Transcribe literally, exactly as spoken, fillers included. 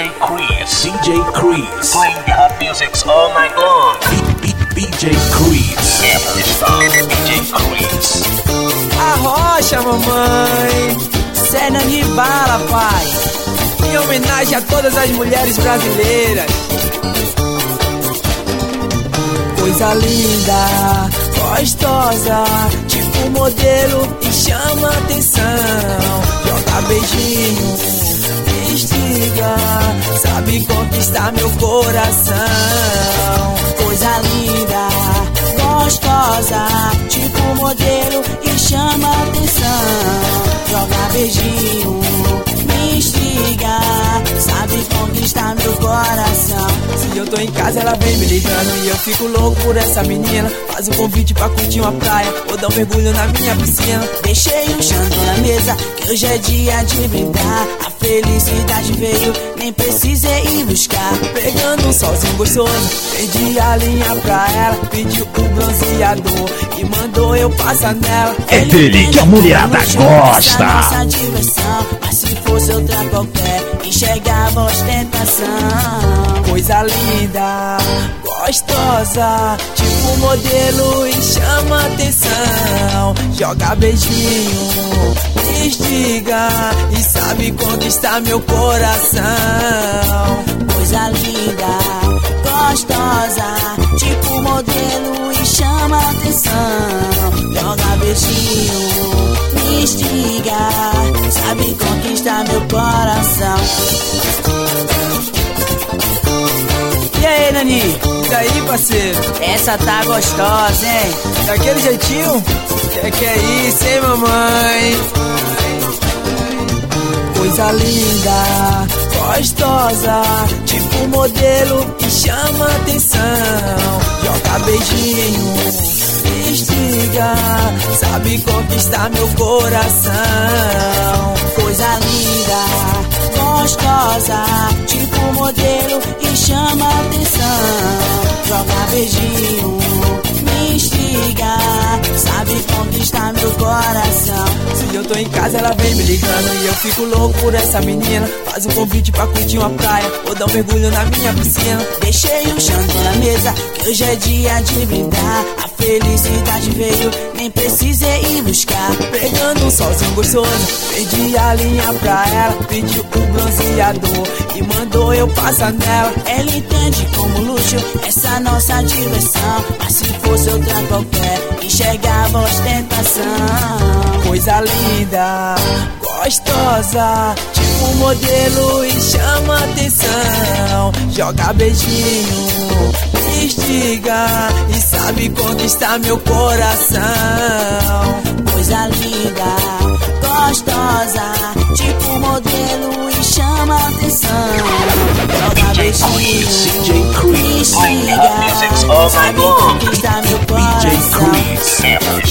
J Chris, D J Chris, playing the hot musics all night long. B B J Chris, Never stop, D J Chris. Arrocha, mamãe, cena de bala, pai. Em homenagem a todas as mulheres brasileiras. Coisa linda, gostosa, tipo modelo e chama atenção. Joga beijinho, instiga, sabe conquistar meu coração. Coisa linda, gostosa, tipo modelo e chama atenção. Joga beijinho, me instiga, sabe conquistar meu coração. Se eu tô em casa ela vem me ligando e eu fico louco por essa menina. Faz um convite pra curtir uma praia ou dar um mergulho na minha piscina. Deixei um chante na mesa que hoje é dia de brindar. A felicidade veio, nem precisei ir buscar. Pegando um solzinho gostoso, perdi a linha pra ela. Pediu um bronzeador e mandou eu passar nela. É dele que a mulherada gosta. Nossa diversão, mas se fosse outra qualquer, enxergava ostentação. Coisa linda, gostosa, tipo modelo e chama atenção. Joga beijinho, instiga e sabe conquistar meu coração. Coisa linda, gostosa, tipo modelo e chama atenção. Joga beijinho, me instiga, sabe conquistar meu coração. E aí, Nani? E daí, parceiro? Essa tá gostosa, hein? Daquele jeitinho? Que que é isso, hein, mamãe? Coisa linda, gostosa, tipo modelo e chama atenção. Joga beijinho, instiga, sabe conquistar meu coração. Coisa linda, gostosa, tipo modelo e chama atenção. Joga beijinho, me instiga, sabe conquistar meu coração. Se eu tô em casa ela vem me ligando e eu fico louco por essa menina. Faz um convite pra curtir uma praia ou dar um mergulho na minha piscina. Deixei um chante na mesa que hoje é dia de brindar. A felicidade veio, nem precisei ir buscar. Pegando um solzinho gostoso, perdi a linha pra ela. Pediu um bronzeador e mandou eu passar nela. Ela entende como luxo essa nossa diversão, mas se fosse outra qualquer, enxergava ostentação. Coisa linda, gostosa, tipo modelo e chama atenção. Joga beijinho, instiga e sabe conquistar meu coração. Coisa linda, gostosa, tipo modelo e chama atenção. Joga beijinho, instiga, sabe conquistar meu coração.